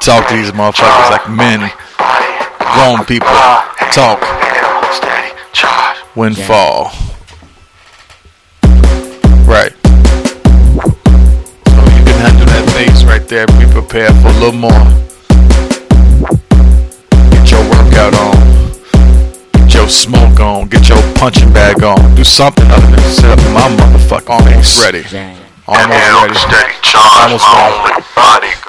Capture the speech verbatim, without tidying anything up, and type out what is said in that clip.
talk to these motherfuckers like men, grown people talk. Windfall. Right. So you can handle that bass right there. Be prepared for a little more. Get your workout on. Get your smoke on. Get your punching bag on. Do something other than sit up in my motherfucking face. Ready. Almost ready. Almost ready.